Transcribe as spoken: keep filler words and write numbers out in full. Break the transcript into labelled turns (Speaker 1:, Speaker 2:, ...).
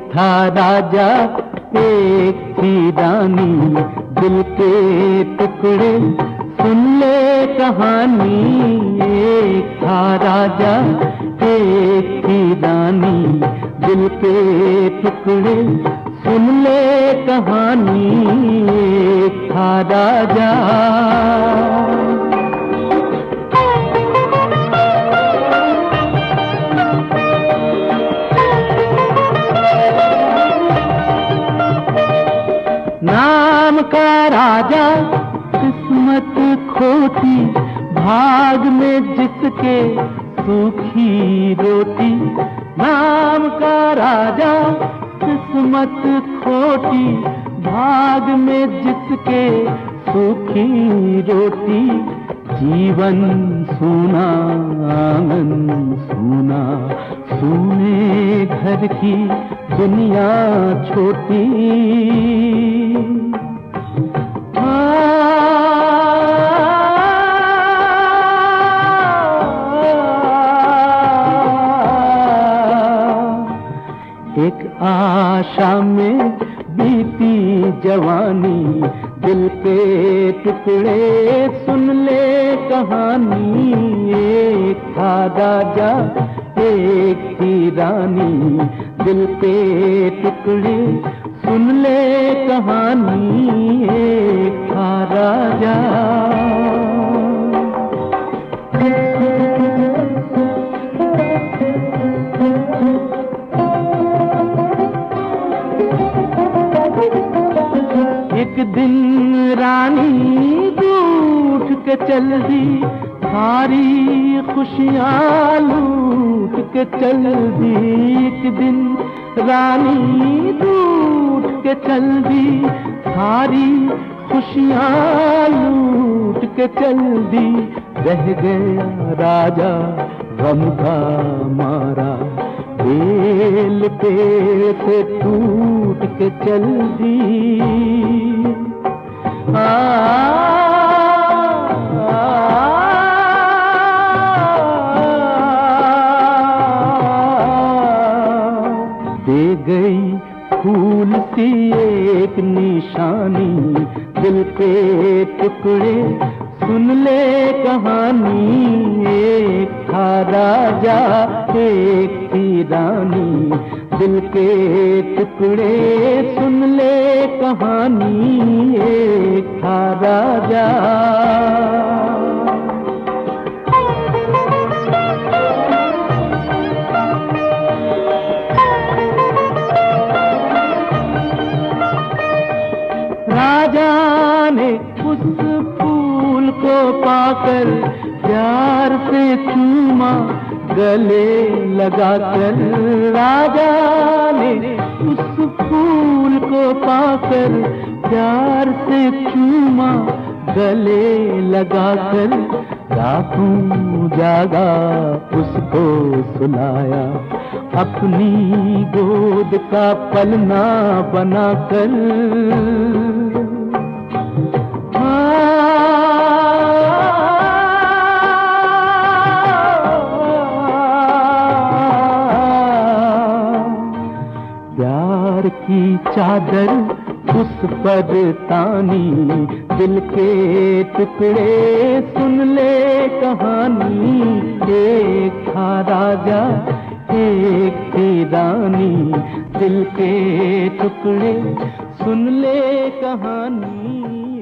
Speaker 1: था राजा एक थी रानी, दिल के टुकड़े सुन ले कहानी। एक था राजा एक थी रानी, दिल के टुकड़े सुन ले कहानी। एक था राजा। नाम का राजा किस्मत खोटी, भाग में जिसके सूखी रोटी। नाम का राजा किस्मत खोटी, भाग में जिसके सूखी रोटी। जीवन सूना आंगन सूना, सूने घर की दुनिया छोटी। एक आशा में बीती जवानी, दिल के टुकड़े सुन ले कहानी। एक था राजा एक थी रानी, दिल के टुकड़े सुन ले कहानी। एक था राजा। एक दिन रानी रूठ के चल दी, सारी खुशियाँ लूट के चल दी। एक दिन रानी रूठ के चल दी, सारी खुशियाँ लूट के चल दी। रह गया राजा गम का मारा, बेल पेड़ से टूट के चल दी। आ, आ, दे गई फूल सी एक निशानी, दिल के टुकड़े सुन ले कहानी। एक था राजा एक थी रानी, दिल के टुकड़े सुन ले कहानी। एक था राजा। राजा ने उस फूल को पाकर प्यार से चूमा, गले लगाकर। राजा ने उस फूल को पाकर प्यार से चूमा, गले लगाकर। रातों जागा उसको सुलाया, अपनी गोद का पलना बनाकर। प्यार की चादर उस पर तानी, दिल के टुकड़े सुन ले कहानी। एक था राजा एक थी रानी, दिल के टुकड़े सुन ले कहानी।